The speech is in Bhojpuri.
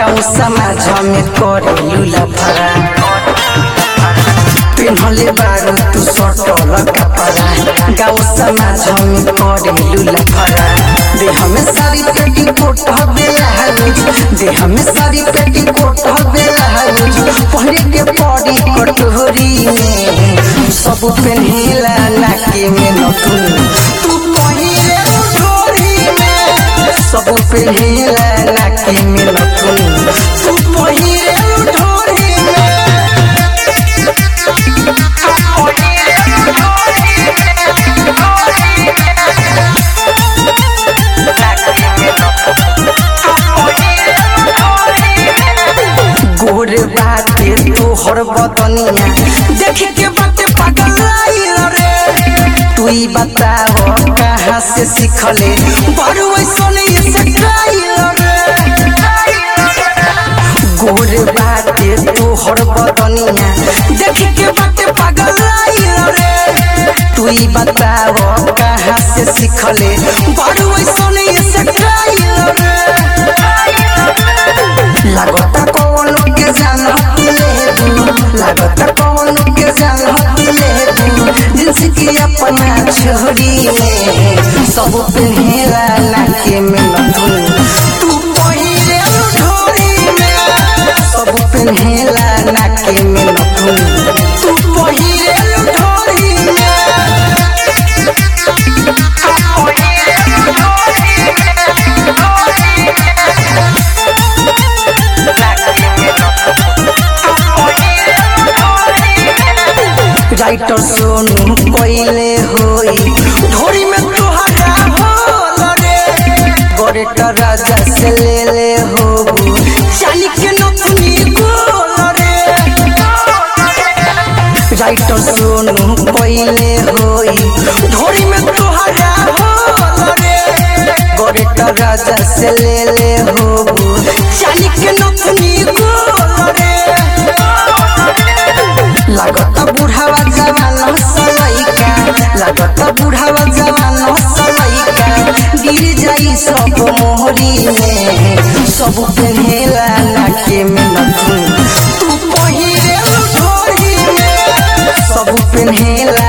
गाँव समाज में करेलू लफड़ा पिन्हले बारू तू सटल कपड़ा गाँव समाज में करेलू लफड़ा देह में सारी पेटी कोट देह में सारी पेटी कोट पहले के पड़ी कटोरी में सब पेन्हेला नाके में नथुन तू पहिले ढोरी में सब पेन्हेला नाके में नथुन तू पहिले ढोरी में गोर बाटे तोहर बदनिया देख के बाटे पागल रे तू ही बताओ कहाँ से सीखले बड़ू ऐसने स्टाइल रे गोर बाटे तोहर बदनिया देख के बाटे पागल रे तू ही बताओ कहाँ से सीखले बड़ू ऐसने स्टाइल रे लागता कौन के जानत लागता कौन के जानत जिनस की अपना छोरी में सब पेन्हेला नाके में नथुन तू पहिले ढोरी में सब पेन्हेला नाके में नथुन तू पहिले ढोरी में राइटर सोनू कोइले होई ढोरी में तोहरा होल रे गोरेटा राजा से ले होबू चाली के नथुनी गोल रे राइटर सोनू कोइले होई ढोरी में तोहरा होल रे गोरेटा राजा से ले होबू चाली के नथुनी गोल रे लागता बुढ़ावा जवान सलैका लागता बुढ़ावा जवान सलैका गिर जाई सब मोहरी में सब पेन्हेला नाके में नथुन तू पहिले ढोरी में सब पेन्हेला